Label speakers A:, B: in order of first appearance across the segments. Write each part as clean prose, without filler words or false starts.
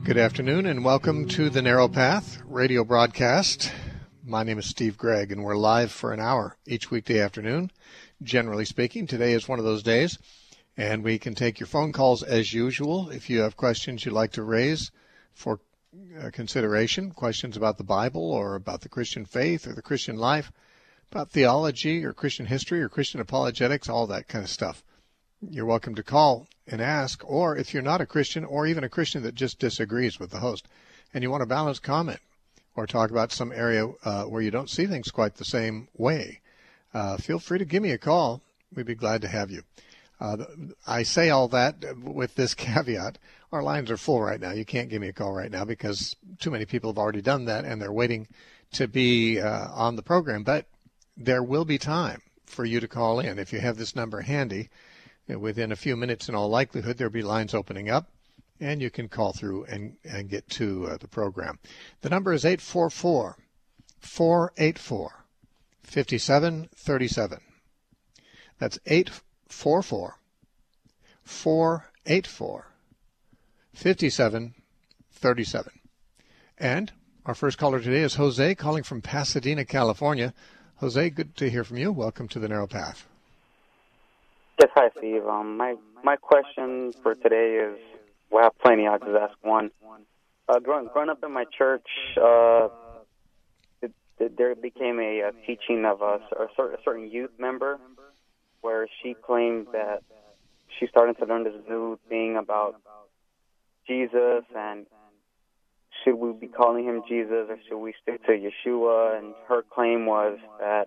A: Good afternoon and welcome to the Narrow Path radio broadcast. My name is Steve Gregg and we're live for an hour each weekday afternoon. Generally speaking, today is one of those days and we can take your phone calls as usual. If you have questions you'd like to raise for consideration, questions about the Bible or about the Christian faith or the Christian life, about theology or Christian history or Christian apologetics, all that kind of stuff, you're welcome to call and ask. Or if you're not a Christian or even a Christian that just disagrees with the host and you want a balanced comment or talk about some area where you don't see things quite the same way, feel free to give me a call. We'd be glad to have you. I say all that with this caveat. Our lines are full right now. You can't give me a call right now because too many people have already done that and they're waiting to be on the program. But there will be time for you to call in. If you have this number handy, within a few minutes, in all likelihood, there'll be lines opening up, and you can call through and get to the program. The number is 844-484-5737. That's 844-484-5737. And our first caller today is Jose, calling from Pasadena, California. Jose, good to hear from you. Welcome to the Narrow Path.
B: Yes, hi, Steve. My question for today is, well, I have plenty. I'll just ask one. Growing up in my church, there became a teaching of a certain youth member where she claimed that she started to learn this new thing about Jesus, and should we be calling him Jesus or should we stick to Yeshua? And her claim was that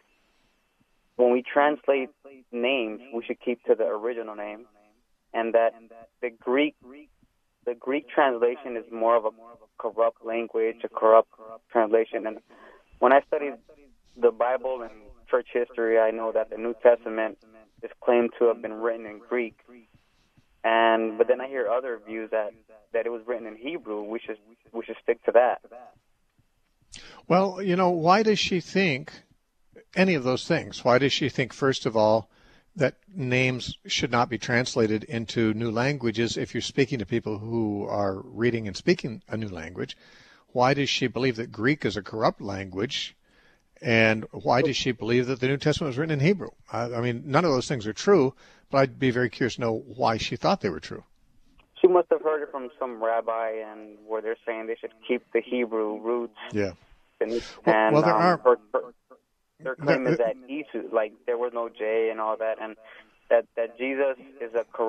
B: when we translate names, we should keep to the original name, and that the Greek translation is more of a corrupt language, a corrupt translation. And when I studied the Bible and church history, I know that the New Testament is claimed to have been written in Greek, but then I hear other views that it was written in Hebrew. We should stick to that.
A: Well, why does she think any of those things? Why does she think, first of all, that names should not be translated into new languages if you're speaking to people who are reading and speaking a new language? Why does she believe that Greek is a corrupt language? And why does she believe that the New Testament was written in Hebrew? I mean, none of those things are true, but I'd be very curious to know why she thought they were true.
B: She must have heard it from some rabbi, and where they're saying they should keep the Hebrew roots.
A: Yeah.
B: And
A: well, there are...
B: Their claim is that Jesus, like there was no J and all that, and that Jesus is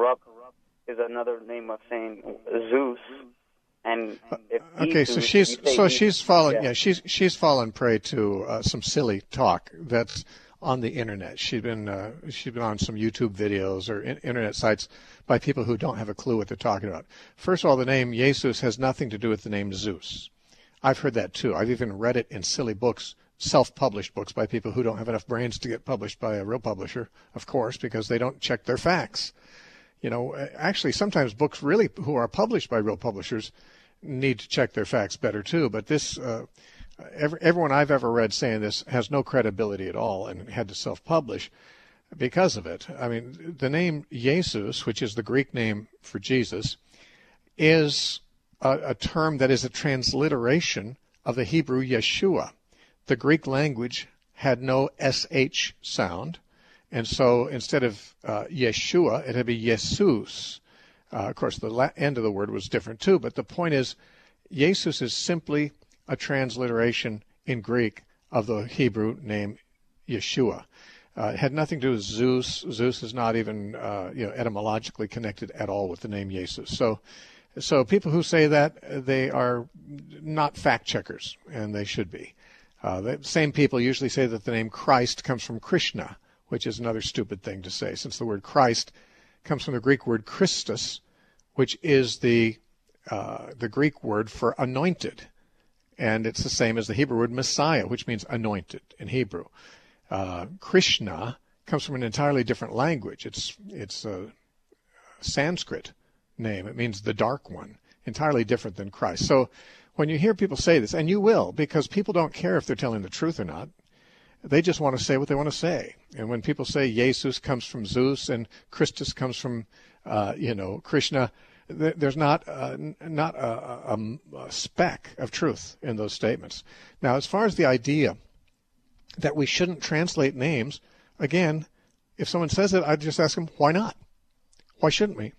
B: another name of saying Zeus. And
A: okay, so she's fallen fallen prey to some silly talk that's on the internet. She's been on some YouTube videos or internet sites by people who don't have a clue what they're talking about. First of all, the name Jesus has nothing to do with the name Zeus. I've heard that too. I've even read it in silly books, self-published books by people who don't have enough brains to get published by a real publisher, of course, because they don't check their facts. Actually, sometimes books really who are published by real publishers need to check their facts better too. But this, everyone I've ever read saying this has no credibility at all and had to self-publish because of it. I mean, the name Jesus, which is the Greek name for Jesus, is a term that is a transliteration of the Hebrew Yeshua. The Greek language had no SH sound, and so instead of Yeshua, it had to be Jesus. Of course, the end of the word was different too, but the point is, Jesus is simply a transliteration in Greek of the Hebrew name Yeshua. It had nothing to do with Zeus. Zeus is not even etymologically connected at all with the name Jesus. So people who say that, they are not fact checkers, and they should be. The same people usually say that the name Christ comes from Krishna, which is another stupid thing to say, since the word Christ comes from the Greek word Christus, which is the Greek word for anointed. And it's the same as the Hebrew word Messiah, which means anointed in Hebrew. Krishna comes from an entirely different language. It's a Sanskrit name. It means the dark one, entirely different than Christ. So when you hear people say this, and you will, because people don't care if they're telling the truth or not, they just want to say what they want to say. And when people say Jesus comes from Zeus and Christus comes from, Krishna, There's not a speck of truth in those statements. Now, as far as the idea that we shouldn't translate names, again, if someone says it, I'd just ask them, why not? Why shouldn't we?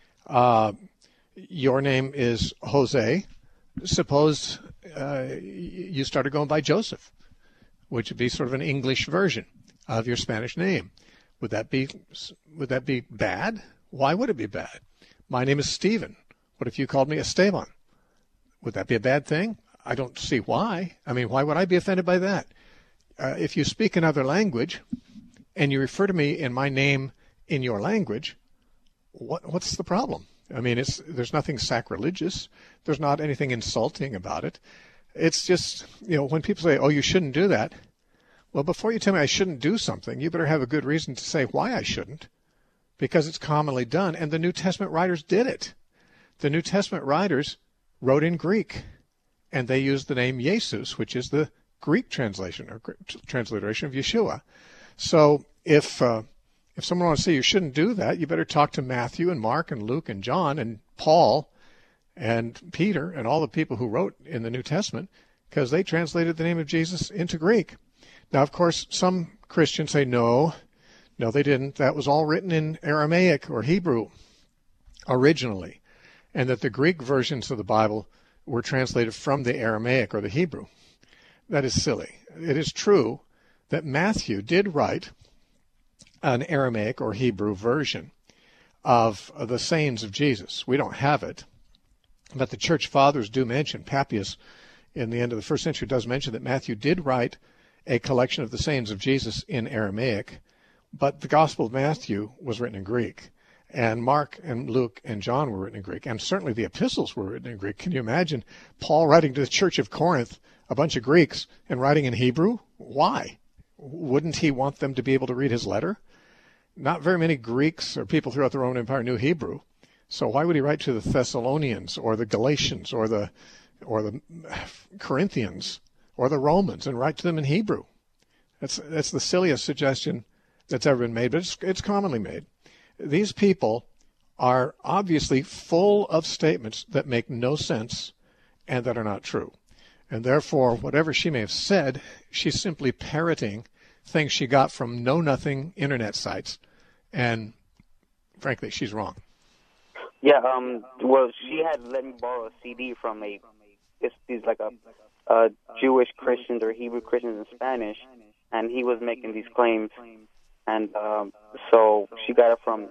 A: Your name is Jose. Suppose you started going by Joseph, which would be sort of an English version of your Spanish name. Would that be bad? Why would it be bad? My name is Stephen. What if you called me Esteban? Would that be a bad thing? I don't see why. I mean, why would I be offended by that? If you speak another language and you refer to me in my name in your language, what's the problem? I mean, there's nothing sacrilegious. There's not anything insulting about it. It's just, when people say, oh, you shouldn't do that. Well, before you tell me I shouldn't do something, you better have a good reason to say why I shouldn't, because it's commonly done, and the New Testament writers did it. The New Testament writers wrote in Greek, and they used the name Jesus, which is the Greek translation or transliteration of Yeshua. So if someone wants to say you shouldn't do that, you better talk to Matthew and Mark and Luke and John and Paul and Peter and all the people who wrote in the New Testament, because they translated the name of Jesus into Greek. Now, of course, some Christians say, no, they didn't. That was all written in Aramaic or Hebrew originally, and that the Greek versions of the Bible were translated from the Aramaic or the Hebrew. That is silly. It is true that Matthew did write an Aramaic or Hebrew version of the sayings of Jesus. We don't have it, but the church fathers do mention, Papias in the end of the first century does mention that Matthew did write a collection of the sayings of Jesus in Aramaic, but the Gospel of Matthew was written in Greek, and Mark and Luke and John were written in Greek, and certainly the epistles were written in Greek. Can you imagine Paul writing to the church of Corinth, a bunch of Greeks, and writing in Hebrew? Why? Wouldn't he want them to be able to read his letter? Not very many Greeks or people throughout the Roman Empire knew Hebrew, so why would he write to the Thessalonians or the Galatians or the Corinthians or the Romans and write to them in Hebrew? That's the silliest suggestion that's ever been made, but it's commonly made. These people are obviously full of statements that make no sense and that are not true. And therefore, whatever she may have said, she's simply parroting things she got from know-nothing internet sites. And frankly, she's wrong.
B: Yeah, well, she had let me borrow a CD from these like a Jewish Christians or Hebrew Christians in Spanish, and he was making these claims. And so she got it from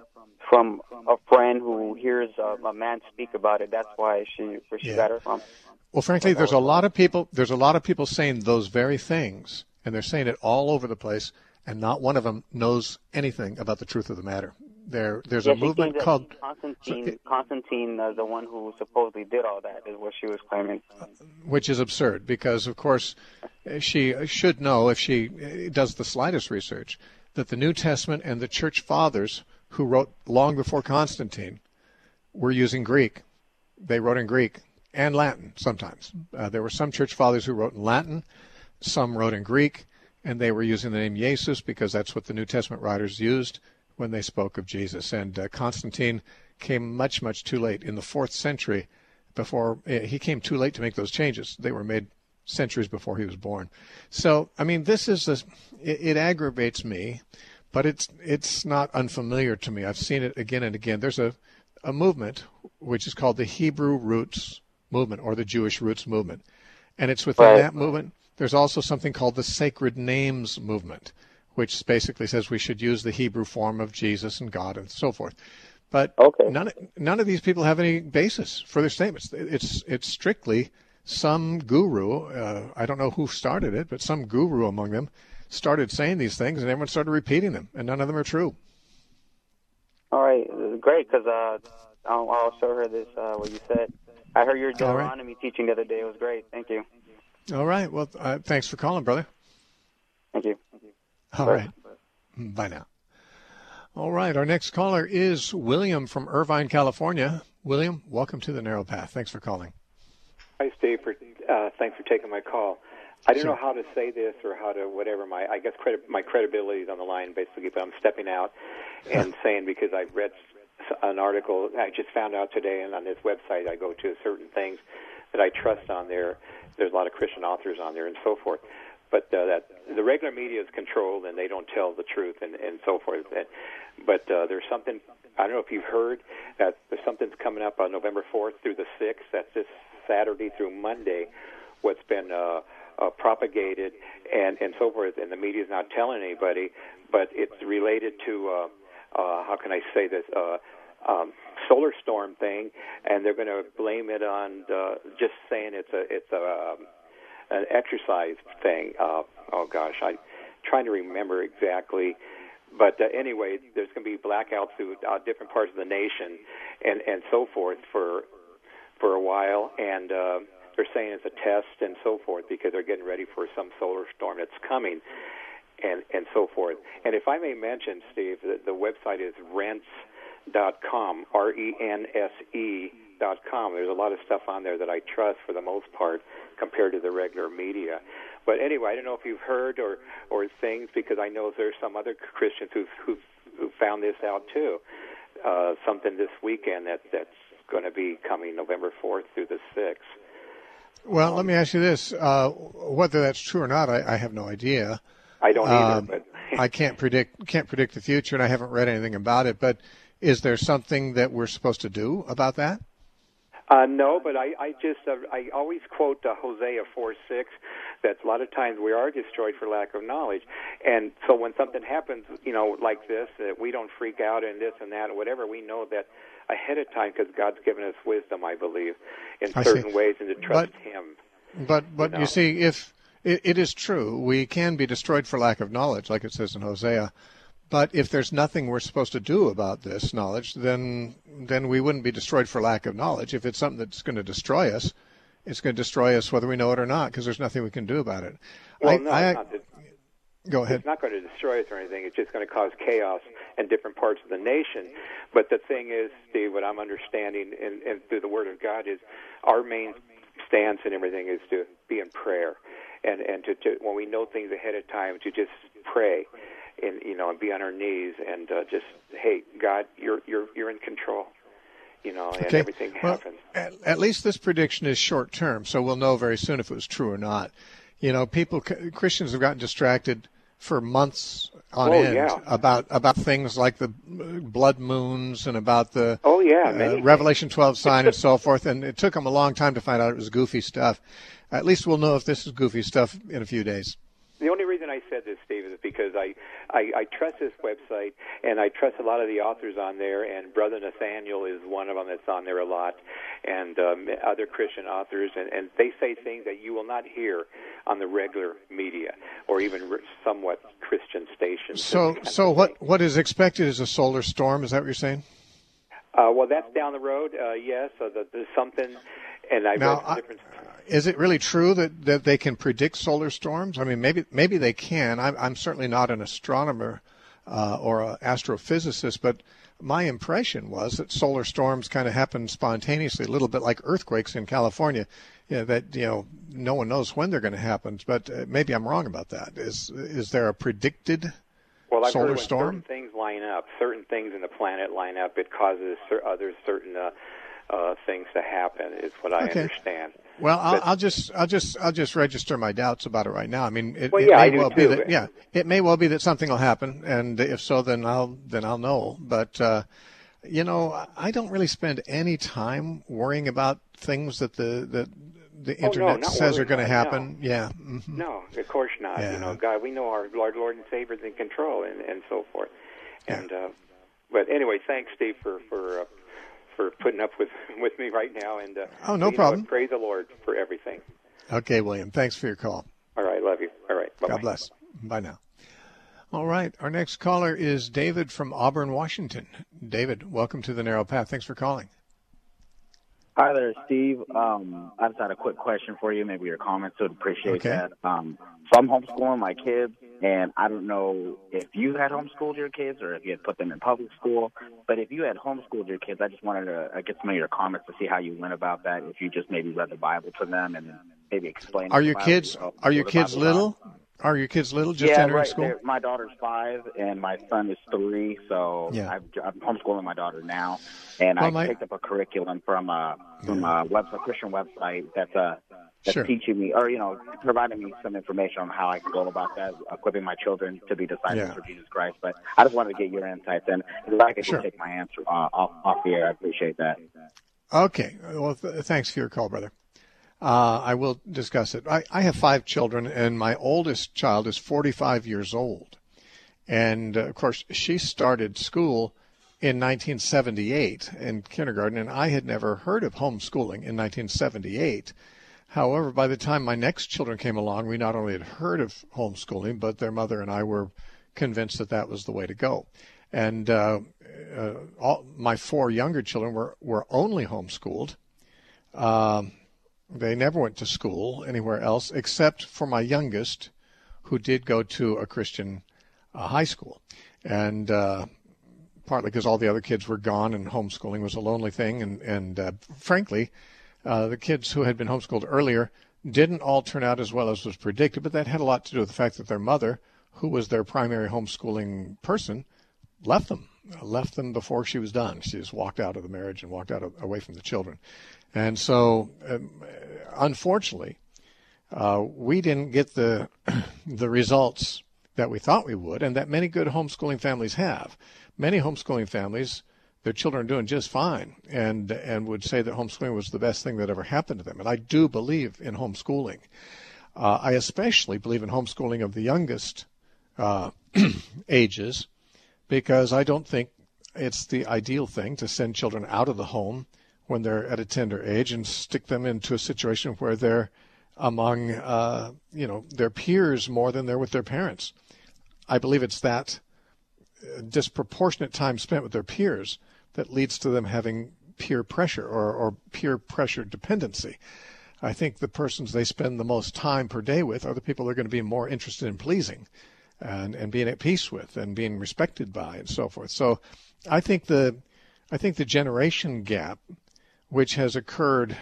B: a friend who hears a man speak about it. That's where she got it from.
A: Well, frankly, there's a lot of people saying those very things, and they're saying it all over the place, and not one of them knows anything about the truth of the matter. There's a movement called
B: Constantine, the one who supposedly did all that, is what she was claiming.
A: Which is absurd, because of course she should know, if she does the slightest research, that the New Testament and the church fathers who wrote long before Constantine were using Greek. They wrote in Greek and Latin sometimes. There were some church fathers who wrote in Latin, some wrote in Greek, and they were using the name Jesus because that's what the New Testament writers used when they spoke of Jesus. And Constantine came much, much too late. In the 4th century, he came too late to make those changes. They were made centuries before he was born. So, I mean, it aggravates me, but it's not unfamiliar to me. I've seen it again and again. There's a movement which is called the Hebrew Roots Movement or the Jewish Roots Movement. And it's within that movement, there's also something called the Sacred Names Movement, which basically says we should use the Hebrew form of Jesus and God and so forth. But none of these people have any basis for their statements. It's strictly some guru, I don't know who started it, but some guru among them started saying these things, and everyone started repeating them, and none of them are true.
B: All right, great, because I'll show her this, what you said. I heard your Deuteronomy teaching the other day. It was great. Thank you.
A: All right. Well, thanks for calling, brother.
B: Thank you.
A: All right. Bye now. All right. Our next caller is William from Irvine, California. William, welcome to the Narrow Path. Thanks for calling.
C: Hi, Steve. Thanks for taking my call. I don't know how to say this or how to whatever. I guess my credibility is on the line, basically, but I'm stepping out and saying, because I've read an article I just found out today, and on this website I go to, certain things that I trust on there. There's a lot of Christian authors on there and so forth. But that the regular media is controlled, and they don't tell the truth and so forth. But there's something, I don't know if you've heard, that there's something's coming up on November 4th through the 6th. That's this Saturday through Monday, what's been propagated and so forth, and the media's not telling anybody, but it's related to, how can I say this, solar storm thing, and they're going to blame it on just saying it's an exercise thing. Oh gosh, I'm trying to remember exactly. But anyway, there's going to be blackouts through different parts of the nation and so forth for a while, and they're saying it's a test and so forth because they're getting ready for some solar storm that's coming and so forth. And if I may mention, Steve, the website is rense.com, RENSE.com. There's a lot of stuff on there that I trust for the most part compared to the regular media. But anyway, I don't know if you've heard or things, because I know there's some other Christians who found this out too. Something this weekend that's going to be coming November 4th through the 6th.
A: Well, let me ask you this: whether that's true or not, I have no idea.
C: I don't either. But
A: I can't predict the future, and I haven't read anything about it. But is there something that we're supposed to do about that?
C: No, but I always quote Hosea 4:6, that a lot of times we are destroyed for lack of knowledge. And so when something happens, like this, that we don't freak out and this and that and whatever, we know that ahead of time, because God's given us wisdom, I believe, in certain ways, and to trust Him.
A: But you see, if it is true, we can be destroyed for lack of knowledge, like it says in Hosea. But if there's nothing we're supposed to do about this knowledge, then we wouldn't be destroyed for lack of knowledge. If it's something that's going to destroy us, it's going to destroy us whether we know it or not, because there's nothing we can do about it.
C: Well,
A: go ahead.
C: It's not going to destroy us or anything. It's just going to cause chaos in different parts of the nation. But the thing is, Steve, what I'm understanding and through the Word of God is our main stance and everything is to be in prayer, and to when we know things ahead of time, to just pray. And be on our knees and just, hey, God, you're in control, and everything happens.
A: Well, at least this prediction is short term, so we'll know very soon if it was true or not. Christians have gotten distracted for months on end about things like the blood moons and about the Revelation 12 sign and so forth, and it took them a long time to find out it was goofy stuff. At least we'll know if this is goofy stuff in a few days.
C: The only reason I said this, Steve, is because I trust this website, and I trust a lot of the authors on there, and Brother Nathaniel is one of them that's on there a lot, and other Christian authors, and they say things that you will not hear on the regular media or even somewhat Christian stations.
A: So what is expected is a solar storm, is that what you're saying?
C: Well, that's down the road, yes. So there's something, and I've read some different.
A: Is it really true that they can predict solar storms? I mean, maybe they can. I'm certainly not an astronomer or an astrophysicist, but my impression was that solar storms kind of happen spontaneously, a little bit like earthquakes in California. That no one knows when they're going to happen. But maybe I'm wrong about that. Is there a predicted
C: I've
A: solar
C: heard when
A: storm?
C: certain things line up, certain things in the planet line up, it causes other certain things to happen. Is what I understand.
A: Well, I'll just register my doubts about it right now. I mean, it may well be that something will happen, and if so, then I'll know. But I don't really spend any time worrying about things that the internet says are going to happen.
C: No.
A: Yeah. Mm-hmm.
C: No, of course not.
A: Yeah.
C: God, we know our Lord and Savior is in control, and so forth. And but anyway, thanks, Steve, for putting up with me right now. And
A: no problem.
C: Praise the Lord for everything.
A: Okay, William. Thanks for your call.
C: All right, love you. All right, bye-bye.
A: God bless. Bye now. All right, our next caller is David from Auburn, Washington. David, welcome to the Narrow Path. Thanks for calling.
D: Hi there, Steve. I just had a quick question for you, maybe your comments. Would appreciate that. So I'm homeschooling my kids, and I don't know if you had homeschooled your kids or if you had put them in public school. But if you had homeschooled your kids, I just wanted to get some of your comments to see how you went about that. If you just maybe read the Bible to them and maybe explain.
A: Are your kids little? Are your kids little, just
D: yeah,
A: entering
D: right.
A: school?
D: My daughter's 5 and my son is 3, so
A: Yeah.
D: I'm homeschooling my daughter now, and I picked up a curriculum from a Christian website that's
A: Sure.
D: teaching me, or providing me some information on how I can go about that, equipping my children to be disciples for Jesus Christ. But I just wanted to get your insights, and if I could just take my answer off the air, I appreciate that.
A: Okay. Well, thanks for your call, brother. I will discuss it. I have 5 children, and my oldest child is 45 years old. And, of course, she started school in 1978 in kindergarten, and I had never heard of homeschooling in 1978. However, by the time my next children came along, we not only had heard of homeschooling, but their mother and I were convinced that that was the way to go. And my 4 younger children were only homeschooled. They never went to school anywhere else except for my youngest, who did go to a Christian high school. And partly because all the other kids were gone and homeschooling was a lonely thing. And frankly, the kids who had been homeschooled earlier didn't all turn out as well as was predicted, but that had a lot to do with the fact that their mother, who was their primary homeschooling person, left them before she was done. She just walked out of the marriage and walked out away from the children. And so, unfortunately, we didn't get the results that we thought we would, and that many good homeschooling families have. Many homeschooling families, their children are doing just fine, and would say that homeschooling was the best thing that ever happened to them. And I do believe in homeschooling. I especially believe in homeschooling of the youngest ages, because I don't think it's the ideal thing to send children out of the home when they're at a tender age and stick them into a situation where they're among, their peers more than they're with their parents. I believe it's that disproportionate time spent with their peers that leads to them having peer pressure or peer pressure dependency. I think the persons they spend the most time per day with are the people they're going to be more interested in pleasing and being at peace with and being respected by and so forth. So I think the generation gap, which has occurred,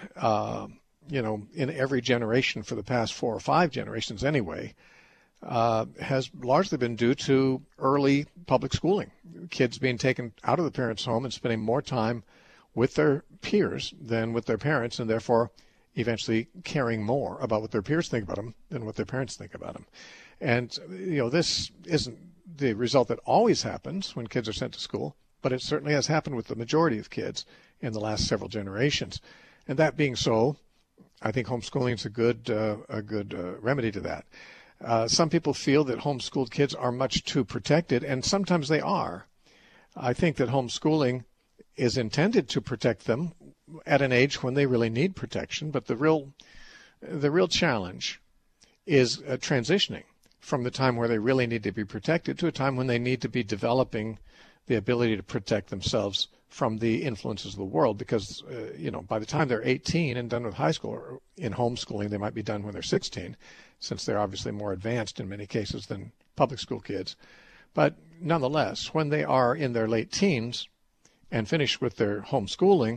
A: in every generation for the past 4 or 5 generations anyway, has largely been due to early public schooling. Kids being taken out of the parents' home and spending more time with their peers than with their parents, and therefore eventually caring more about what their peers think about them than what their parents think about them. And, this isn't the result that always happens when kids are sent to school, but it certainly has happened with the majority of kids in the last several generations. And that being so, I think homeschooling is a good remedy to that. Some people feel that homeschooled kids are much too protected, and sometimes they are. I think that homeschooling is intended to protect them at an age when they really need protection, but the real challenge is transitioning from the time where they really need to be protected to a time when they need to be developing the ability to protect themselves from the influences of the world, because, by the time they're 18 and done with high school, or in homeschooling, they might be done when they're 16, since they're obviously more advanced in many cases than public school kids. But nonetheless, when they are in their late teens and finish with their homeschooling,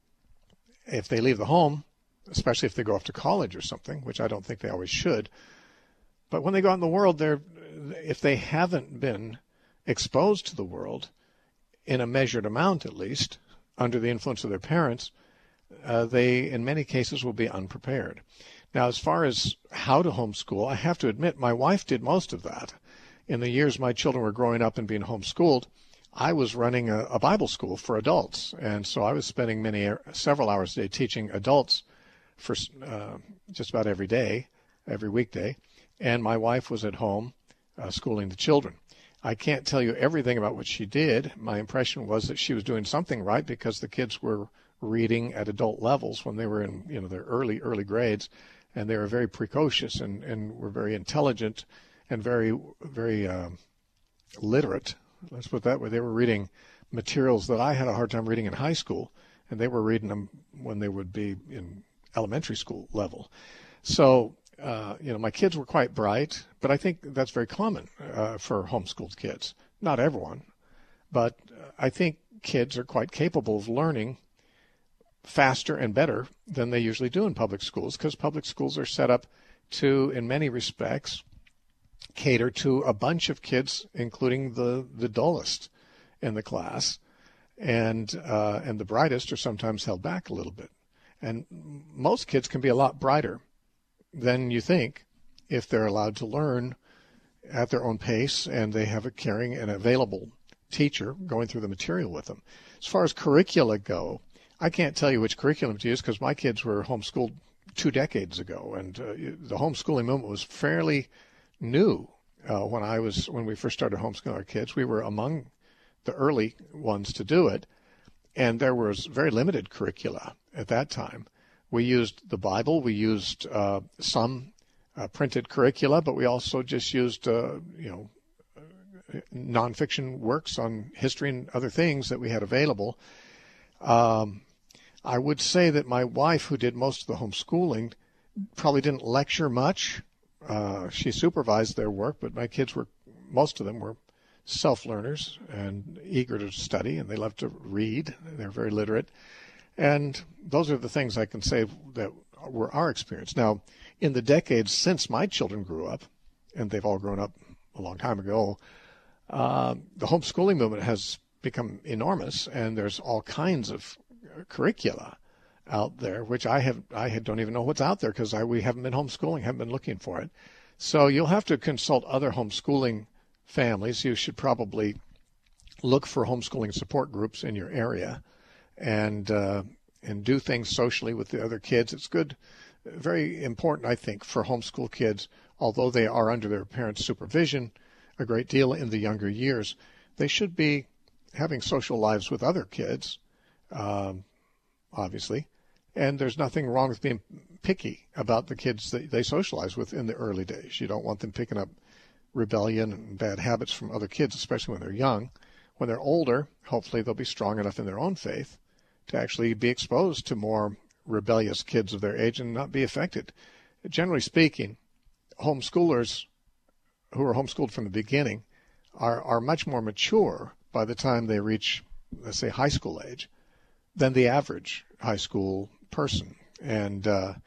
A: if they leave the home, especially if they go off to college or something, which I don't think they always should, but when they go out in the world, if they haven't been exposed to the world, in a measured amount at least, under the influence of their parents, they, in many cases, will be unprepared. Now, as far as how to homeschool, I have to admit my wife did most of that. In the years my children were growing up and being homeschooled, I was running a Bible school for adults, and so I was spending several hours a day teaching adults for just about every day, every weekday, and my wife was at home schooling the children. I can't tell you everything about what she did. My impression was that she was doing something right, because the kids were reading at adult levels when they were in their early grades, and they were very precocious and were very intelligent and very, very literate. Let's put it that way. They were reading materials that I had a hard time reading in high school, and they were reading them when they would be in elementary school level. So, my kids were quite bright, but I think that's very common for homeschooled kids. Not everyone, but I think kids are quite capable of learning faster and better than they usually do in public schools, because public schools are set up to, in many respects, cater to a bunch of kids, including the dullest in the class, and the brightest are sometimes held back a little bit. And most kids can be a lot brighter than you think if they're allowed to learn at their own pace and they have a caring and available teacher going through the material with them. As far as curricula go, I can't tell you which curriculum to use because my kids were homeschooled 2 decades ago, and the homeschooling movement was fairly new when we first started homeschooling our kids. We were among the early ones to do it, and there was very limited curricula at that time. We used the Bible, we used some printed curricula, but we also just used nonfiction works on history and other things that we had available. I would say that my wife, who did most of the homeschooling, probably didn't lecture much. She supervised their work, but my kids most of them were self-learners and eager to study, and they loved to read. They're very literate. And those are the things I can say that were our experience. Now, in the decades since my children grew up, and they've all grown up a long time ago, the homeschooling movement has become enormous, and there's all kinds of curricula out there, which I don't even know what's out there because we haven't been homeschooling, haven't been looking for it. So you'll have to consult other homeschooling families. You should probably look for homeschooling support groups in your area and do things socially with the other kids. It's good, very important, I think, for homeschool kids, although they are under their parents' supervision a great deal in the younger years, they should be having social lives with other kids, obviously. And there's nothing wrong with being picky about the kids that they socialize with in the early days. You don't want them picking up rebellion and bad habits from other kids, especially when they're young. When they're older, hopefully they'll be strong enough in their own faith to actually be exposed to more rebellious kids of their age and not be affected. Generally speaking, homeschoolers who are homeschooled from the beginning are much more mature by the time they reach, let's say, high school age than the average high school person. And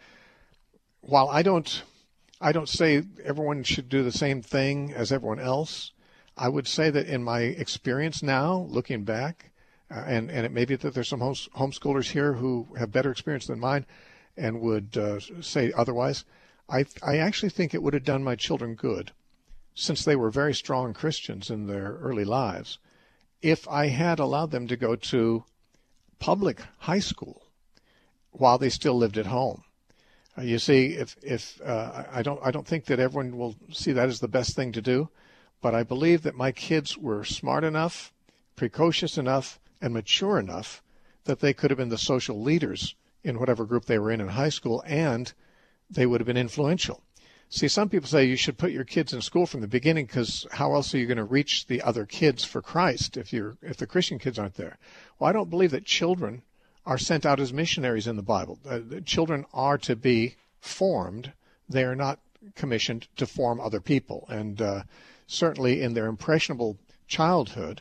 A: while I don't say everyone should do the same thing as everyone else, I would say that in my experience now, looking back, and it may be that there's some homeschoolers here who have better experience than mine and would say otherwise, I actually think it would have done my children good, since they were very strong Christians in their early lives, if I had allowed them to go to public high school while they still lived at home. You see, if I don't think that everyone will see that as the best thing to do, but I believe that my kids were smart enough, precocious enough, and mature enough that they could have been the social leaders in whatever group they were in high school, and they would have been influential. See, some people say you should put your kids in school from the beginning because how else are you going to reach the other kids for Christ if the Christian kids aren't there? Well, I don't believe that children are sent out as missionaries in the Bible. Children are to be formed. They are not commissioned to form other people. And certainly in their impressionable childhood,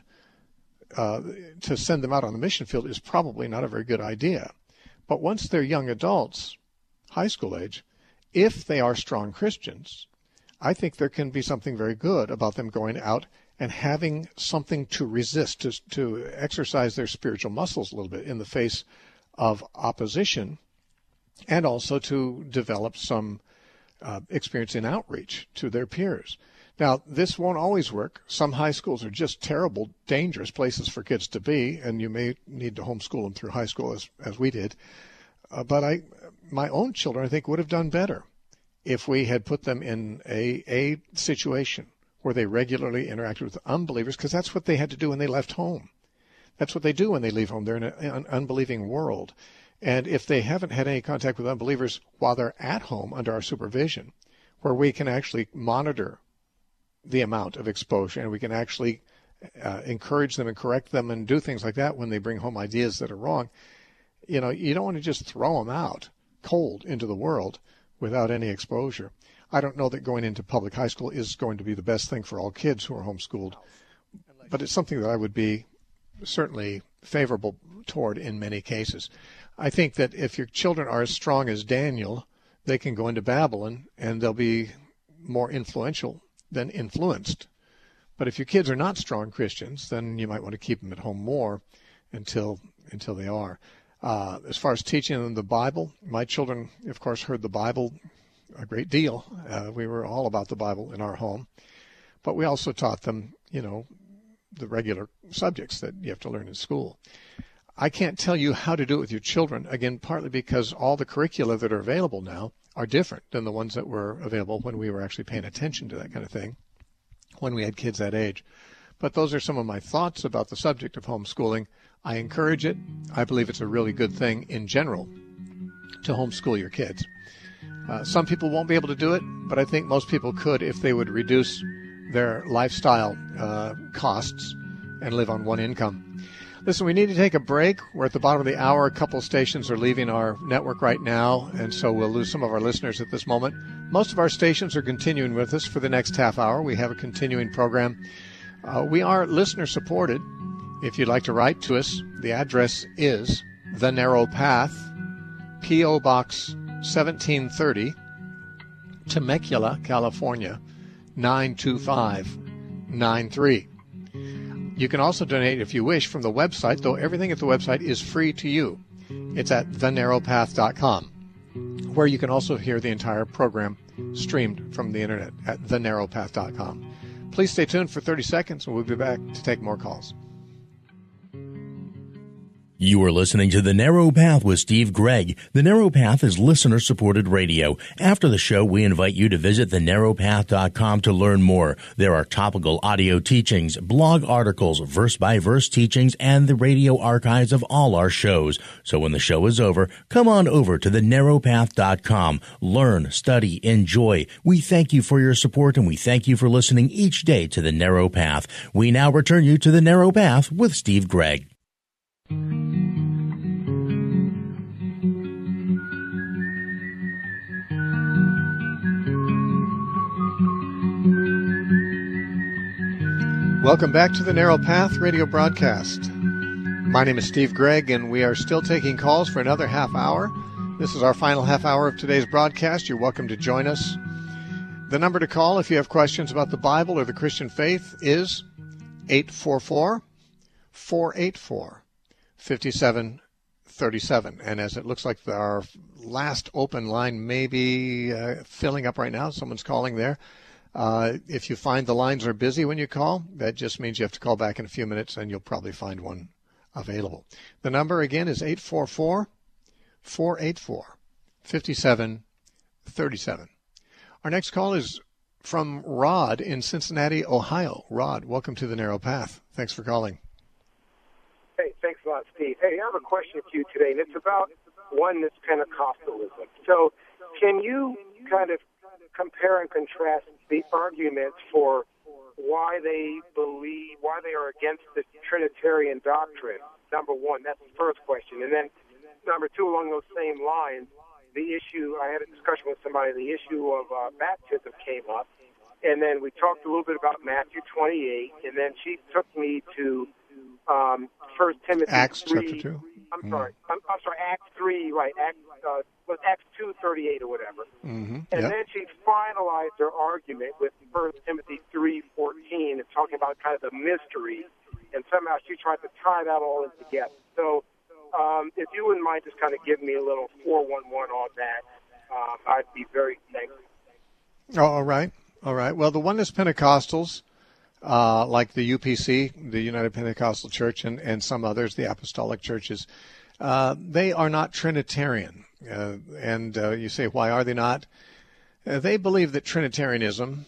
A: to send them out on the mission field is probably not a very good idea. But once they're young adults, high school age, if they are strong Christians, I think there can be something very good about them going out and having something to resist, to exercise their spiritual muscles a little bit in the face of opposition, and also to develop some experience in outreach to their peers. Now, this won't always work. Some high schools are just terrible, dangerous places for kids to be, and you may need to homeschool them through high school as we did. But my own children, I think, would have done better if we had put them in a situation where they regularly interacted with unbelievers, because that's what they had to do when they left home. That's what they do when they leave home. They're in an unbelieving world. And if they haven't had any contact with unbelievers while they're at home under our supervision, where we can actually monitor the amount of exposure and we can actually encourage them and correct them and do things like that when they bring home ideas that are wrong, you don't want to just throw them out cold into the world without any exposure. I don't know that going into public high school is going to be the best thing for all kids who are homeschooled, but it's something that I would be certainly favorable toward in many cases. I think that if your children are as strong as Daniel, they can go into Babylon and they'll be more influential then influenced. But if your kids are not strong Christians, then you might want to keep them at home more until they are. As far as teaching them the Bible, my children, of course, heard the Bible a great deal. We were all about the Bible in our home. But we also taught them, the regular subjects that you have to learn in school. I can't tell you how to do it with your children, again, partly because all the curricula that are available now are different than the ones that were available when we were actually paying attention to that kind of thing, when we had kids that age. But those are some of my thoughts about the subject of homeschooling. I encourage it. I believe it's a really good thing in general to homeschool your kids. Some people won't be able to do it, but I think most people could if they would reduce their lifestyle costs and live on one income. Listen, we need to take a break. We're at the bottom of the hour. A couple of stations are leaving our network right now, and so we'll lose some of our listeners at this moment. Most of our stations are continuing with us for the next half hour. We have a continuing program. We are listener-supported. If you'd like to write to us, the address is The Narrow Path, P.O. Box 1730, Temecula, California, 92593. You can also donate if you wish from the website, though everything at the website is free to you. It's at thenarrowpath.com, where you can also hear the entire program streamed from the internet at thenarrowpath.com. Please stay tuned for 30 seconds, and we'll be back to take more calls.
E: You are listening to The Narrow Path with Steve Gregg. The Narrow Path is listener-supported radio. After the show, we invite you to visit thenarrowpath.com to learn more. There are topical audio teachings, blog articles, verse-by-verse teachings, and the radio archives of all our shows. So when the show is over, come on over to thenarrowpath.com. Learn, study, enjoy. We thank you for your support, and we thank you for listening each day to The Narrow Path. We now return you to The Narrow Path with Steve Gregg.
A: Welcome back to the Narrow Path radio broadcast. My name is Steve Gregg, and we are still taking calls for another half hour. This is our final half hour of today's broadcast. You're welcome to join us. The number to call if you have questions about the Bible or the Christian faith is 844-484-5737. And as it looks like our last open line may be filling up right now, someone's calling there. If you find the lines are busy when you call, that just means you have to call back in a few minutes, and you'll probably find one available. The number again is 844-484-5737. Our next call is from Rod in Cincinnati, Ohio. Rod, welcome to the Narrow Path. Thanks for calling.
F: Hey, thanks a lot, Steve. Hey, I have a question for you today, and it's about oneness Pentecostalism. So can you kind of compare and contrast the arguments for why they are against the Trinitarian doctrine? Number one, that's the first question. And then number two, along those same lines, the issue, I had a discussion with somebody, the issue of baptism came up. And then we talked a little bit about Matthew 28, and then she took me to 1 Timothy
A: Acts
F: 3.
A: chapter 2.
F: I'm sorry, Acts 3, right, Acts 2:38 or whatever.
A: Mm-hmm.
F: And then she finalized her argument with 1 Timothy 3:14 and talking about kind of the mystery, and somehow she tried to tie that all in together. So if you wouldn't mind just kind of giving me a little 411 on that, I'd be very thankful.
A: Oh, all right. Well, the Oneness Pentecostals, like the UPC, the United Pentecostal Church, and some others, the Apostolic Churches, they are not Trinitarian. And you say, why are they not? They believe that Trinitarianism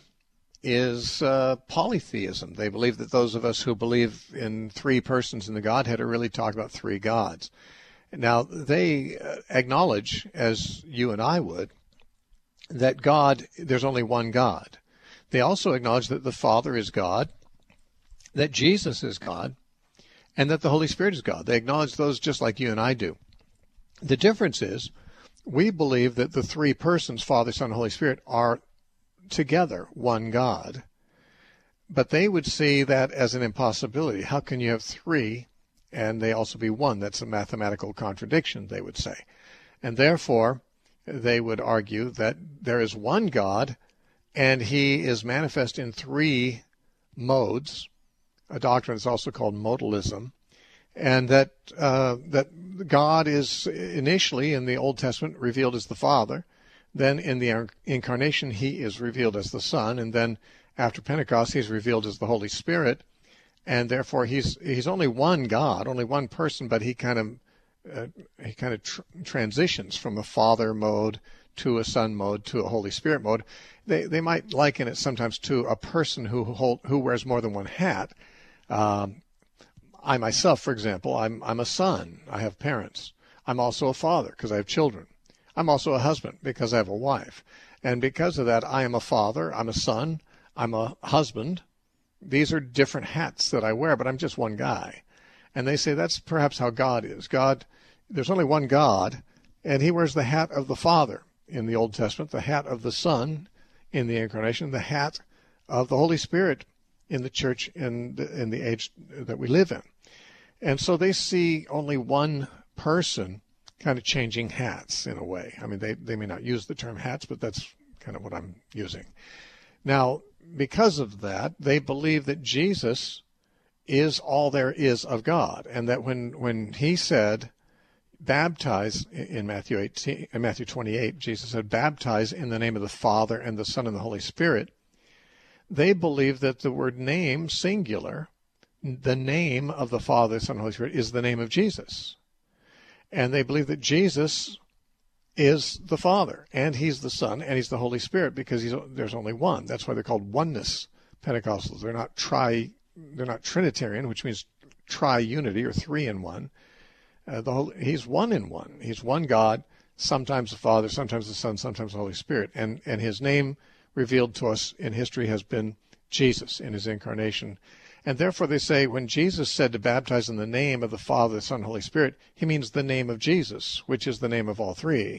A: is polytheism. They believe that those of us who believe in three persons in the Godhead are really talking about three gods. Now, they acknowledge, as you and I would, that there's only one God. They also acknowledge that the Father is God, that Jesus is God, and that the Holy Spirit is God. They acknowledge those just like you and I do. The difference is we believe that the three persons, Father, Son, and Holy Spirit, are together one God. But they would see that as an impossibility. How can you have three and they also be one? That's a mathematical contradiction, they would say. And therefore, they would argue that there is one God and he is manifest in three modes, a doctrine that's also called modalism, and that God is initially in the Old Testament revealed as the Father, then in the Incarnation he is revealed as the Son, and then after Pentecost he's revealed as the Holy Spirit, and therefore he's only one God, only one person, but he kind of transitions from a Father mode to a Son mode to a Holy Spirit mode. They might liken it sometimes to a person who wears more than one hat. I myself, for example, I'm a son. I have parents. I'm also a father because I have children. I'm also a husband because I have a wife. And because of that, I am a father, I'm a son, I'm a husband. These are different hats that I wear, but I'm just one guy. And they say that's perhaps how God is. There's only one God, and he wears the hat of the Father in the Old Testament, the hat of the Son in the Incarnation, the hat of the Holy Spirit in the church in the age that we live in. And so they see only one person kind of changing hats in a way. I mean, they may not use the term hats, but that's kind of what I'm using. Now, because of that, they believe that Jesus is all there is of God, and that when he said, baptize in Matthew 28, Jesus said, baptize in the name of the Father and the Son and the Holy Spirit, they believe that the word name, singular, the name of the Father, Son, and Holy Spirit is the name of Jesus. And they believe that Jesus is the Father, and he's the Son, and he's the Holy Spirit, because there's only one. That's why they're called oneness Pentecostals. They're not Trinitarian, which means tri-unity or three in one. He's one in one. He's one God, sometimes the Father, sometimes the Son, sometimes the Holy Spirit. And his name revealed to us in history has been Jesus in his incarnation. And therefore they say when Jesus said to baptize in the name of the Father, the Son, and Holy Spirit, he means the name of Jesus, which is the name of all three.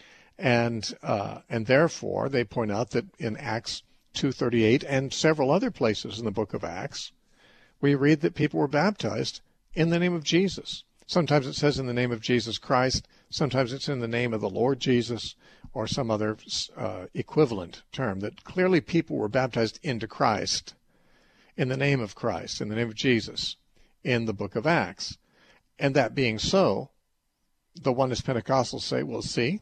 A: And therefore they point out that in Acts 2:38 and several other places in the book of Acts, we read that people were baptized in the name of Jesus. Sometimes it says in the name of Jesus Christ. Sometimes it's in the name of the Lord Jesus or some other equivalent term, that clearly people were baptized into Christ, in the name of Christ, in the name of Jesus, in the book of Acts. And that being so, the Oneness Pentecostals say, well, see,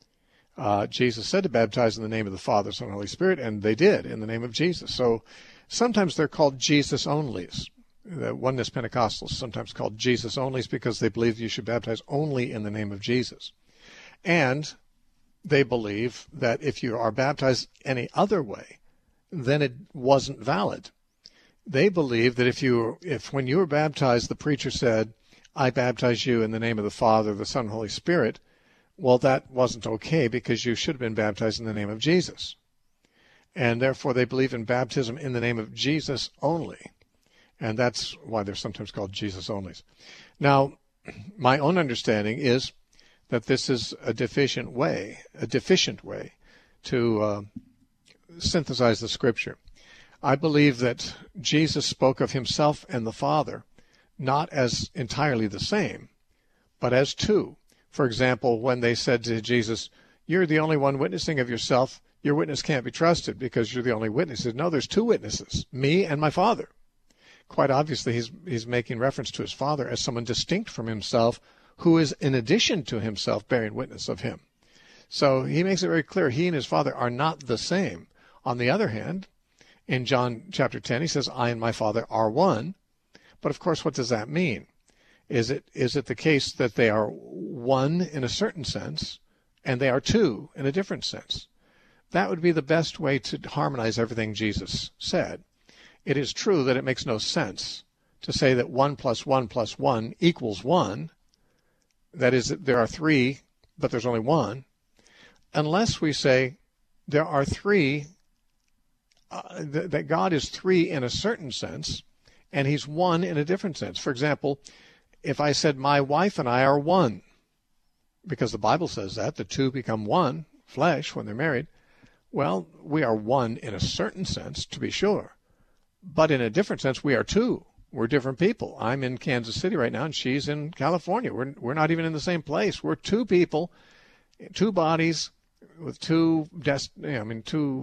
A: Jesus said to baptize in the name of the Father, Son, and Holy Spirit, and they did, in the name of Jesus. So sometimes they're called Jesus-onlys. The Oneness Pentecostals sometimes called Jesus-onlys because they believe you should baptize only in the name of Jesus. And they believe that if you are baptized any other way, then it wasn't valid. They believe that if when you were baptized, the preacher said, I baptize you in the name of the Father, the Son, and Holy Spirit, well, that wasn't okay because you should have been baptized in the name of Jesus. And therefore they believe in baptism in the name of Jesus only. And that's why they're sometimes called Jesus-onlys. Now, my own understanding is that this is a deficient way to synthesize the Scripture. I believe that Jesus spoke of himself and the Father not as entirely the same, but as two. For example, when they said to Jesus, you're the only one witnessing of yourself, your witness can't be trusted because you're the only witness. He said, no, there's two witnesses, me and my Father. Quite obviously, he's making reference to his Father as someone distinct from himself, who is in addition to himself bearing witness of him. So he makes it very clear he and his Father are not the same. On the other hand, in John chapter 10, he says, I and my Father are one. But of course, what does that mean? Is it the case that they are one in a certain sense and they are two in a different sense? That would be the best way to harmonize everything Jesus said. It is true that it makes no sense to say that 1 + 1 + 1 = 1. That is, there are three, but there's only one. Unless we say there are three, that God is three in a certain sense, and he's one in a different sense. For example, if I said my wife and I are one, because the Bible says that, the two become one flesh when they're married, well, we are one in a certain sense, to be sure. But in a different sense, we are two. We're different people. I'm in Kansas City right now, and she's in California. We're not even in the same place. We're two people, two bodies with two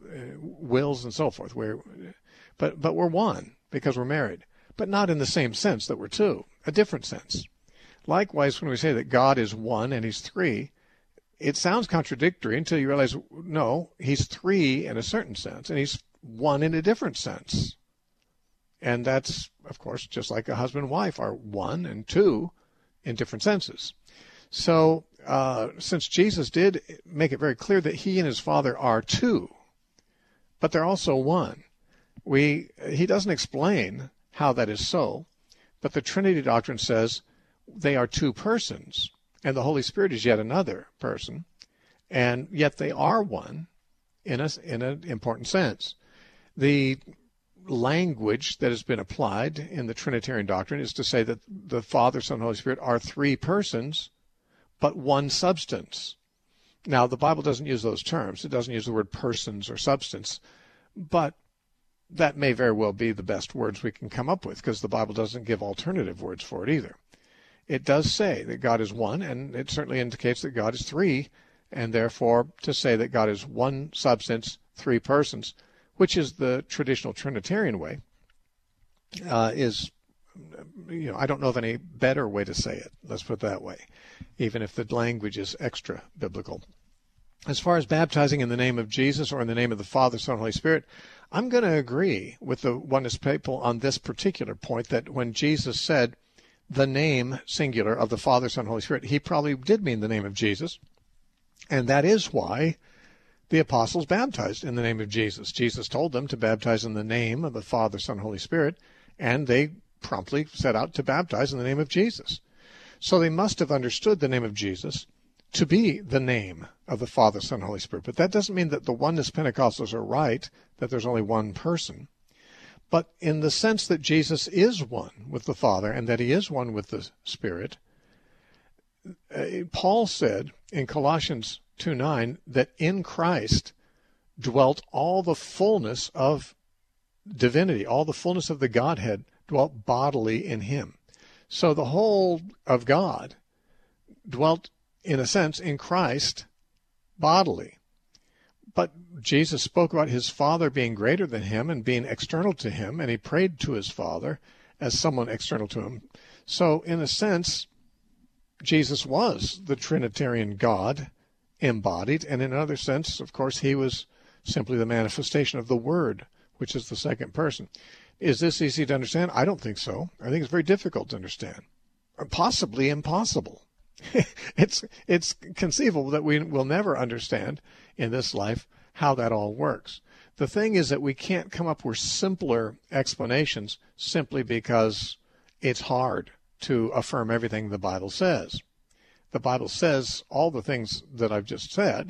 A: wills and so forth. But we're one because we're married, but not in the same sense that we're two, a different sense. Likewise, when we say that God is one and he's three, it sounds contradictory until you realize, no, he's three in a certain sense, and he's one in a different sense. And that's, of course, just like a husband and wife are one and two in different senses. So since Jesus did make it very clear that he and his Father are two, but they're also one, he doesn't explain how that is so, but the Trinity doctrine says they are two persons, and the Holy Spirit is yet another person, and yet they are one in an important sense. The language that has been applied in the Trinitarian doctrine is to say that the Father, Son, and Holy Spirit are three persons, but one substance. Now, the Bible doesn't use those terms. It doesn't use the word persons or substance, but that may very well be the best words we can come up with, because the Bible doesn't give alternative words for it either. It does say that God is one, and it certainly indicates that God is three, and therefore to say that God is one substance, three persons, which is the traditional Trinitarian way, is, I don't know of any better way to say it, let's put it that way, even if the language is extra biblical. As far as baptizing in the name of Jesus or in the name of the Father, Son, and Holy Spirit, I'm going to agree with the oneness people on this particular point, that when Jesus said the name, singular, of the Father, Son, and Holy Spirit, he probably did mean the name of Jesus, and that is why the apostles baptized in the name of Jesus. Jesus told them to baptize in the name of the Father, Son, and Holy Spirit, and they promptly set out to baptize in the name of Jesus. So they must have understood the name of Jesus to be the name of the Father, Son, and Holy Spirit. But that doesn't mean that the oneness Pentecostals are right, that there's only one person. But in the sense that Jesus is one with the Father and that he is one with the Spirit, Paul said in Colossians 2:9 that in Christ dwelt all the fullness of divinity, all the fullness of the Godhead dwelt bodily in him. So the whole of God dwelt, in a sense, in Christ bodily. But Jesus spoke about his Father being greater than him and being external to him, and he prayed to his Father as someone external to him. So in a sense, Jesus was the Trinitarian God embodied, and in another sense, of course, he was simply the manifestation of the Word, which is the second person. Is this easy to understand? I don't think so. I think it's very difficult to understand, or possibly impossible. It's conceivable that we will never understand in this life how that all works. The thing is that we can't come up with simpler explanations simply because it's hard to affirm everything the Bible says. The Bible says all the things that I've just said,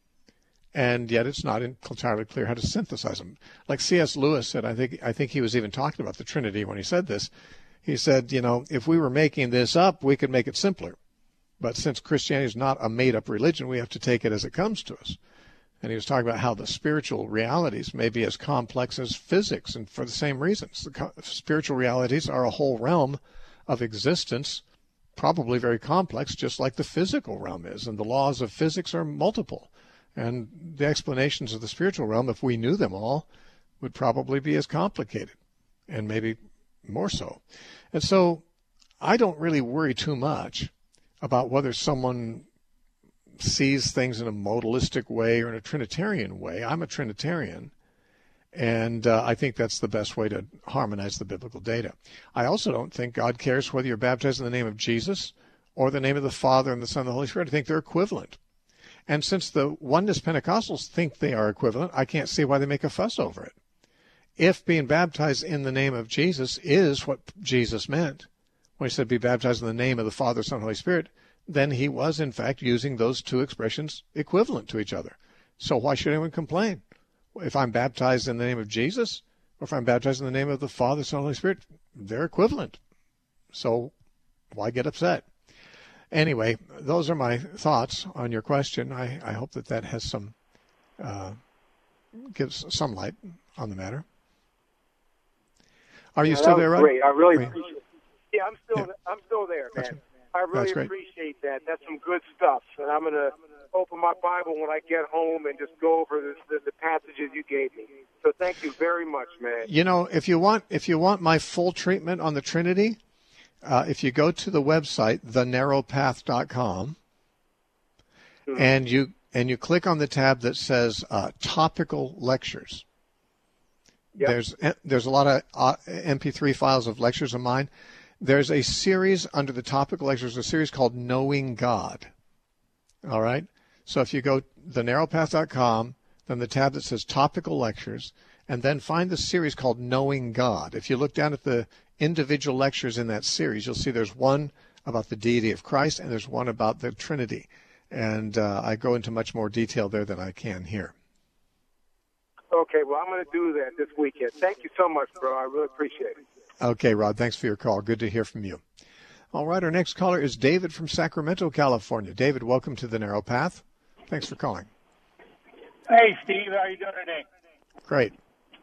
A: and yet it's not entirely clear how to synthesize them. Like C.S. Lewis said, I think he was even talking about the Trinity when he said this. He said, if we were making this up, we could make it simpler. But since Christianity is not a made-up religion, we have to take it as it comes to us. And he was talking about how the spiritual realities may be as complex as physics, and for the same reasons. The spiritual realities are a whole realm of existence, probably very complex, just like the physical realm is. And the laws of physics are multiple. And the explanations of the spiritual realm, if we knew them all, would probably be as complicated, and maybe more so. And so I don't really worry too much about whether someone sees things in a modalistic way or in a Trinitarian way. I'm a Trinitarian, and I think that's the best way to harmonize the biblical data. I also don't think God cares whether you're baptized in the name of Jesus or the name of the Father and the Son and the Holy Spirit. I think they're equivalent. And since the oneness Pentecostals think they are equivalent, I can't see why they make a fuss over it. If being baptized in the name of Jesus is what Jesus meant when he said be baptized in the name of the Father, Son, and Holy Spirit, then he was, in fact, using those two expressions equivalent to each other. So why should anyone complain? If I'm baptized in the name of Jesus, or if I'm baptized in the name of the Father, Son, and Holy Spirit, they're equivalent. So why get upset? Anyway, those are my thoughts on your question. I hope that has some, gives some light on the matter. Are you still there, Rod?
F: Great. I really appreciate it. Yeah, I'm still there, man. I really appreciate that. That's some good stuff, and I'm gonna open my Bible when I get home and just go over the passages you gave me. So thank you very much, man.
A: You know, if you want my full treatment on the Trinity, if you go to the website thenarrowpath.com and you click on the tab that says topical lectures. Yep. There's a lot of MP3 files of lectures of mine. There's a series under the topical lectures, a series called Knowing God. All right? So if you go thenarrowpath.com, then the tab that says topical lectures, and then find the series called Knowing God. If you look down at the individual lectures in that series, you'll see there's one about the deity of Christ and there's one about the Trinity. And I go into much more detail there than I can here.
F: Okay, well, I'm going to do that this weekend. Thank you so much, bro. I really appreciate it.
A: Okay, Rod, thanks for your call. Good to hear from you. All right, our next caller is David from Sacramento, California. David, welcome to The Narrow Path. Thanks for calling.
G: Hey, Steve. How are you doing today?
A: Great.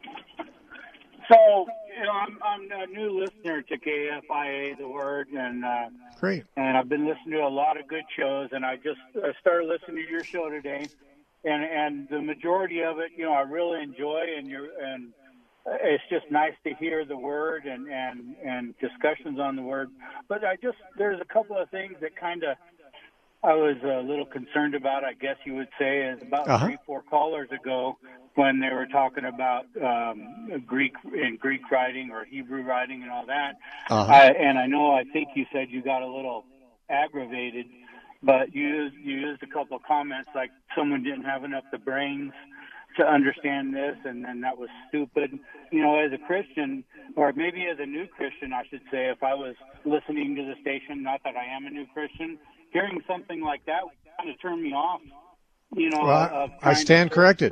G: So, I'm a new listener to KFIA, The Word, and
A: great.
G: And I've been listening to a lot of good shows, and I just started listening to your show today, and the majority of it, I really enjoy, and it's just nice to hear the Word and discussions on the Word. But there's a couple of things that kind of I was a little concerned about, I guess you would say, is about 3-4 callers ago when they were talking about Greek writing or Hebrew writing and all that. And I think you said you got a little aggravated, but you used a couple of comments like someone didn't have enough the brains to understand this, and then that was stupid. As a Christian, or maybe as a new Christian, I should say, if I was listening to the station, not that I am a new Christian, hearing something like that would kind of turn me off.
A: Well, I stand corrected.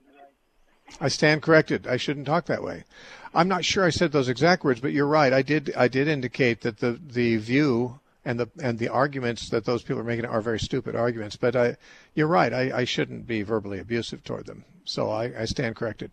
A: I stand corrected. I shouldn't talk that way. I'm not sure I said those exact words, but you're right. I did indicate that the view and the arguments that those people are making are very stupid arguments. But you're right. I shouldn't be verbally abusive toward them. So I stand corrected.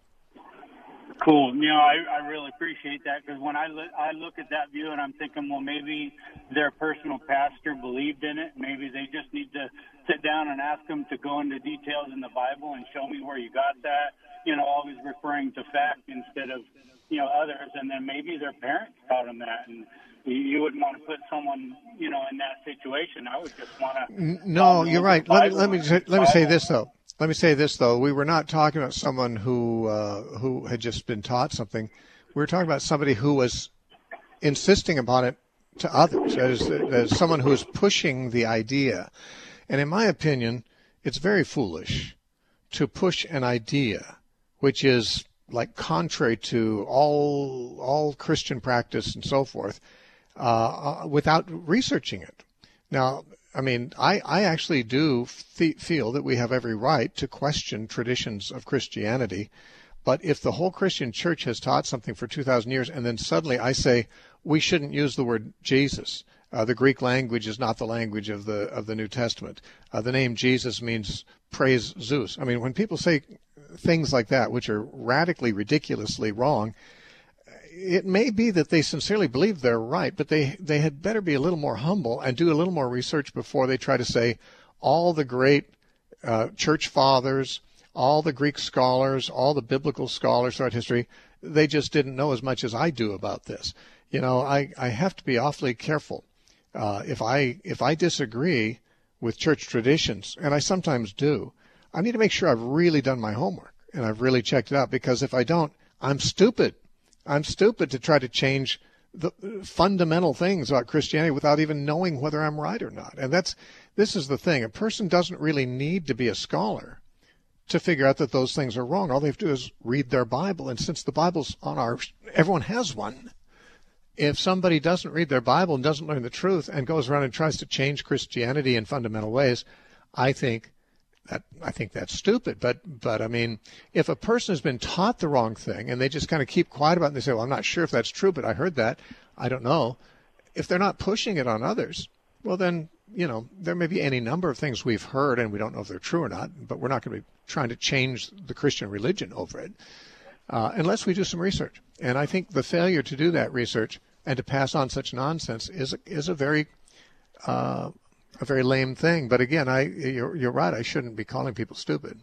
G: Cool. I really appreciate that, because when I look at that view and I'm thinking, well, maybe their personal pastor believed in it. Maybe they just need to sit down and ask them to go into details in the Bible and show me where you got that. Always referring to fact instead of, others. And then maybe their parents taught them that. And you wouldn't want to put someone, in that situation. I would just want to.
A: No, you're right. Let me say this, though. Let me say this, though. We were not talking about someone who had just been taught something. We were talking about somebody who was insisting upon it to others, as someone who is pushing the idea. And in my opinion, it's very foolish to push an idea which is like contrary to all Christian practice and so forth without researching it. Now, I mean, I actually do feel that we have every right to question traditions of Christianity, but if the whole Christian church has taught something for 2,000 years and then suddenly I say we shouldn't use the word Jesus, the Greek language is not the language of the New Testament. The name Jesus means praise Zeus. I mean, when people say things like that, which are radically, ridiculously wrong, it may be that they sincerely believe they're right, but they had better be a little more humble and do a little more research before they try to say all the great church fathers, all the Greek scholars, all the biblical scholars throughout history, they just didn't know as much as I do about this. I have to be awfully careful. If I disagree with church traditions, and I sometimes do, I need to make sure I've really done my homework and I've really checked it out, because if I don't, I'm stupid. I'm stupid to try to change the fundamental things about Christianity without even knowing whether I'm right or not. And this is the thing. A person doesn't really need to be a scholar to figure out that those things are wrong. All they have to do is read their Bible. And since the Bible's everyone has one. If somebody doesn't read their Bible and doesn't learn the truth and goes around and tries to change Christianity in fundamental ways, I think that's stupid. But I mean, if a person has been taught the wrong thing and they just kind of keep quiet about it and they say, well, I'm not sure if that's true, but I heard that, I don't know. If they're not pushing it on others, well then, there may be any number of things we've heard and we don't know if they're true or not, but we're not going to be trying to change the Christian religion over it unless we do some research. And I think the failure to do that research and to pass on such nonsense is a very a very lame thing. But again, you're right. I shouldn't be calling people stupid.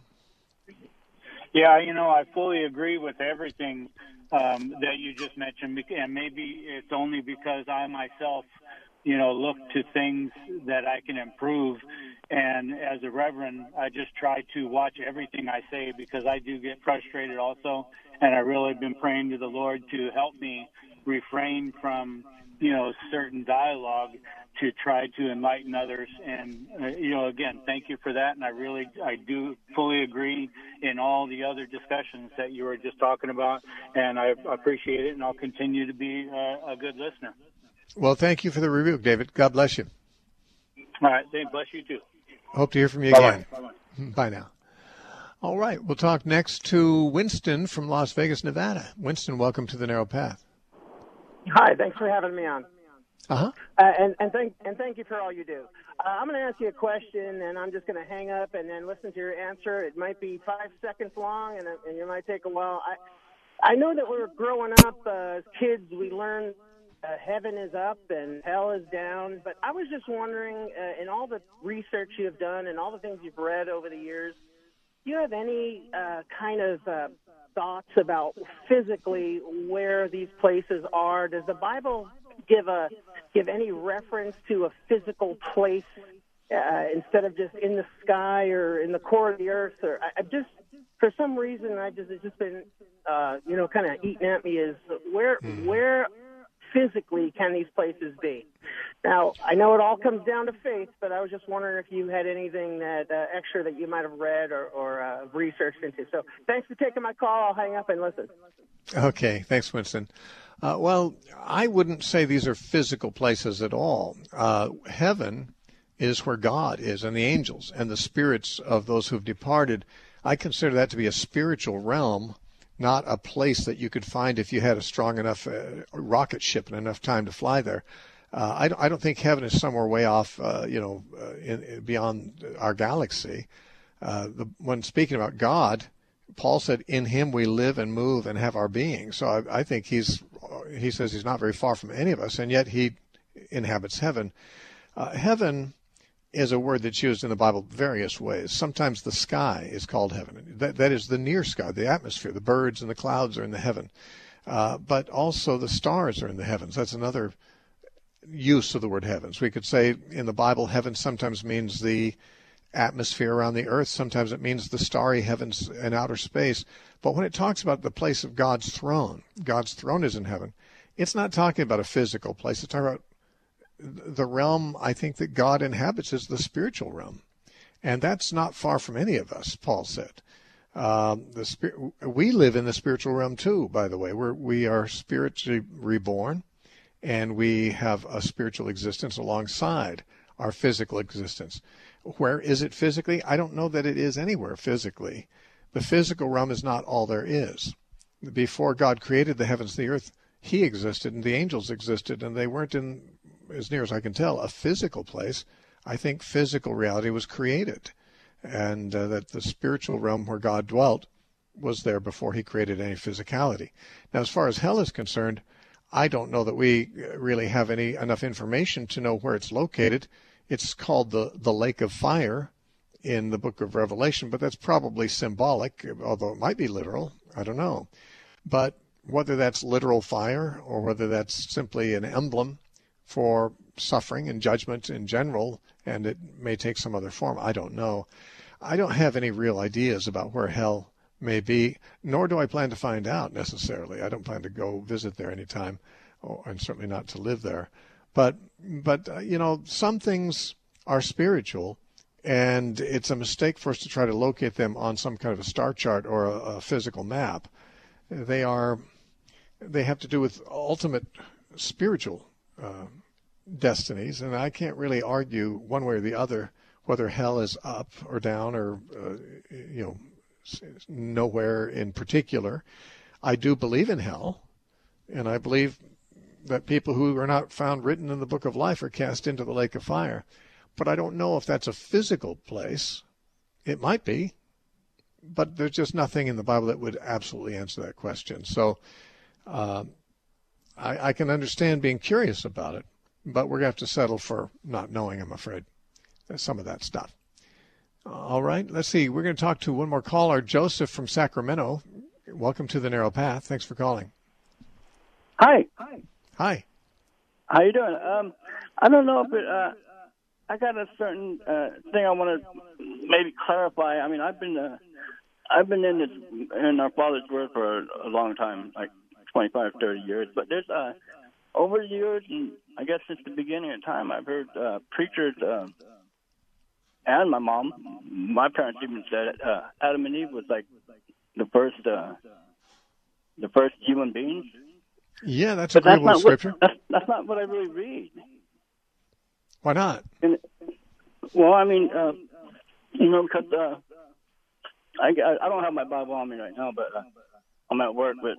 G: Yeah, I fully agree with everything that you just mentioned, and maybe it's only because I myself, look to things that I can improve. And as a reverend, I just try to watch everything I say, because I do get frustrated also. And I really been praying to the Lord to help me refrain from, certain dialogue to try to enlighten others. And, again, thank you for that. And I do fully agree in all the other discussions that you were just talking about. And I appreciate it, and I'll continue to be a good listener.
A: Well, thank you for the rebuke, David. God bless you.
G: All right. Bless you, too.
A: Hope to hear from you
G: Bye-bye.
A: again. Bye now. All right. We'll talk next to Winston from Las Vegas, Nevada. Winston, welcome to the Narrow Path.
H: Hi. Thanks for having me on.
A: Uh-huh.
H: And thank you for all you do. I'm going to ask you a question, and I'm just going to hang up and then listen to your answer. It might be 5 seconds long, and it might take a while. I know that we're growing up as kids. We learn heaven is up and hell is down. But I was just wondering, in all the research you have done and all the things you've read over the years, do you have any kind of thoughts about physically where these places are? Does the Bible give any reference to a physical place instead of just in the sky or in the core of the earth? Or I just, for some reason, it's just been kind of eating at me, is where physically can these places be? Now, I know it all comes down to faith, but I was just wondering if you had anything that extra that you might have read or researched into. So thanks for taking my call. I'll hang up and listen.
A: Okay. Thanks, Winston. Well, I wouldn't say these are physical places at all. Heaven is where God is, and the angels and the spirits of those who have departed. I consider that to be a spiritual realm, not a place that you could find if you had a strong enough rocket ship and enough time to fly there. I don't think heaven is somewhere way off, beyond our galaxy. When speaking about God, Paul said, "In Him we live and move and have our being." So I think he says he's not very far from any of us, and yet He inhabits heaven. Heaven is a word that's used in the Bible various ways. Sometimes the sky is called heaven. That is the near sky, the atmosphere. The birds and the clouds are in the heaven. But also the stars are in the heavens. That's another use of the word heavens. We could say in the Bible, heaven sometimes means the atmosphere around the earth. Sometimes it means the starry heavens and outer space. But when it talks about the place of God's throne is in heaven. It's not talking about a physical place. It's talking about the realm, I think, that God inhabits is the spiritual realm. And that's not far from any of us, Paul said. We live in the spiritual realm too, by the way. We are spiritually reborn, and we have a spiritual existence alongside our physical existence. Where is it physically? I don't know that it is anywhere physically. The physical realm is not all there is. Before God created the heavens and the earth, He existed and the angels existed, and they weren't in, as near as I can tell, a physical place. I think physical reality was created, and that the spiritual realm where God dwelt was there before He created any physicality. Now, as far as hell is concerned, I don't know that we really have enough information to know where it's located. It's called the lake of fire in the book of Revelation, but that's probably symbolic, although it might be literal. I don't know. But whether that's literal fire or whether that's simply an emblem for suffering and judgment in general, and it may take some other form, I don't know. I don't have any real ideas about where hell may be, nor do I plan to find out necessarily. I don't plan to go visit there anytime, and certainly not to live there. But some things are spiritual, and it's a mistake for us to try to locate them on some kind of a star chart or a physical map. They have to do with ultimate spiritual destinies, and I can't really argue one way or the other whether hell is up or down or nowhere in particular. I do believe in hell, and I believe that people who are not found written in the book of life are cast into the lake of fire. But I don't know if that's a physical place. It might be, but there's just nothing in the Bible that would absolutely answer that question. So I can understand being curious about it, but we're going to have to settle for not knowing, I'm afraid. some of that stuff. All right, let's see. We're going to talk to one more caller, Joseph from Sacramento. Welcome to the Narrow Path. Thanks for calling.
I: Hi.
A: Hi.
I: How you doing? I don't know if it, I got a certain thing I want to maybe clarify. I mean, I've been in our Father's Word for a long time, like 25, 30 years. But there's over the years, and I guess since the beginning of time, I've heard preachers and my mom, my parents even said Adam and Eve was like the first human beings.
A: Yeah, that's agreeable with Scripture.
I: That's not what I really read.
A: Why not?
I: Well, I mean, because I don't have my Bible on me right now, but I'm at work. But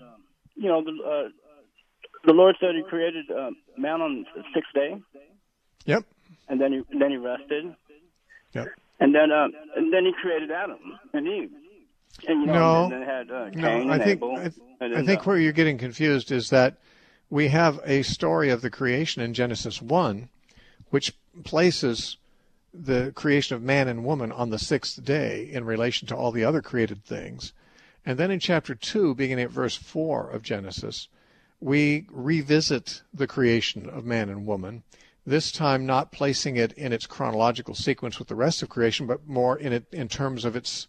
I: the Lord said He created man on the sixth day.
A: Yep.
I: And then He rested.
A: Yep.
I: And then He created Adam and Eve. And, and then had Cain and Abel.
A: I think where you're getting confused is that we have a story of the creation in Genesis 1, which places the creation of man and woman on the sixth day in relation to all the other created things. And then in chapter 2, beginning at verse 4 of Genesis, we revisit the creation of man and woman, this time not placing it in its chronological sequence with the rest of creation, but more in terms of its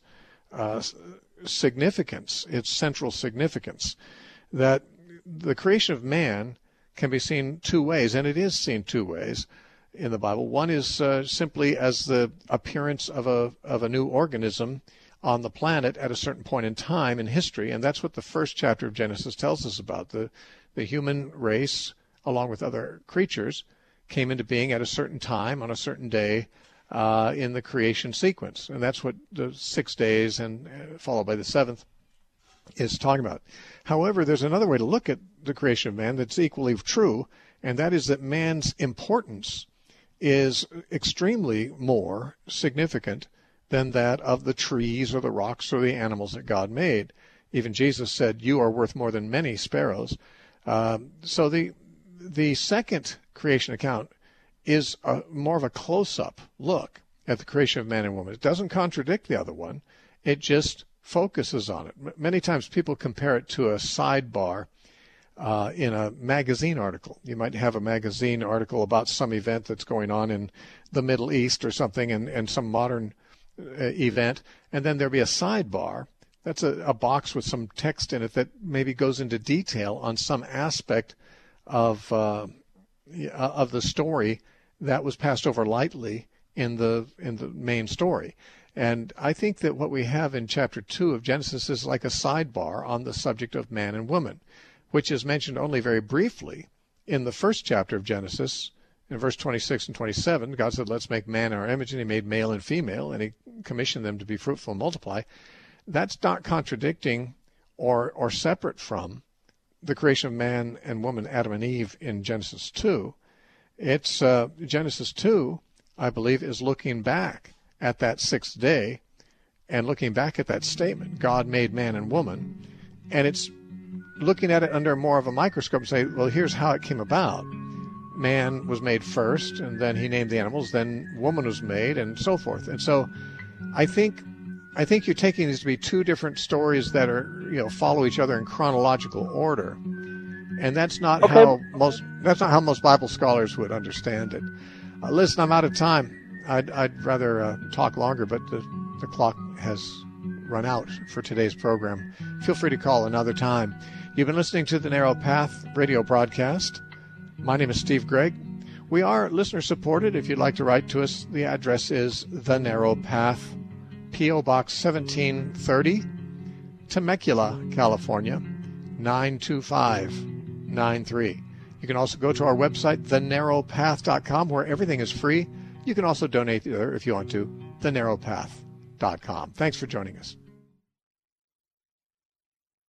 A: significance, its central significance, that the creation of man can be seen two ways, and it is seen two ways in the Bible. One is simply as the appearance of a new organism on the planet at a certain point in time in history, and that's what the first chapter of Genesis tells us about. The human race, along with other creatures, came into being at a certain time on a certain day in the creation sequence. And that's what the 6 days and followed by the seventh is talking about. However, there's another way to look at the creation of man that's equally true, and that is that man's importance is extremely more significant than that of the trees or the rocks or the animals that God made. Even Jesus said, "You are worth more than many sparrows." So the second creation account is more of a close-up look at the creation of man and woman. It doesn't contradict the other one. It just focuses on it. Many times people compare it to a sidebar in a magazine article. You might have a magazine article about some event that's going on in the Middle East or something, and some modern event, and then there'll be a sidebar. That's a box with some text in it that maybe goes into detail on some aspect of the story that was passed over lightly in the main story. And I think that what we have in chapter 2 of Genesis is like a sidebar on the subject of man and woman, which is mentioned only very briefly in the first chapter of Genesis. In verse 26 and 27, God said, "Let's make man in our image," and He made male and female, and He commissioned them to be fruitful and multiply. That's not contradicting or separate from the creation of man and woman, Adam and Eve, in Genesis 2. It's Genesis 2, I believe, is looking back at that sixth day and looking back at that statement, God made man and woman, and it's looking at it under more of a microscope and say, well, here's how it came about. Man was made first, and then He named the animals, then woman was made, and so forth. And so I think you're taking these to be two different stories that are, follow each other in chronological order. And that's not how most Bible scholars would understand it. Listen, I'm out of time. I'd rather talk longer, but the clock has run out for today's program. Feel free to call another time. You've been listening to the Narrow Path radio broadcast. My name is Steve Gregg. We are listener-supported. If you'd like to write to us, the address is The Narrow Path, P.O. Box 1730, Temecula, California, 92593. You can also go to our website, thenarrowpath.com, where everything is free. You can also donate there if you want to, thenarrowpath.com. Thanks for joining us.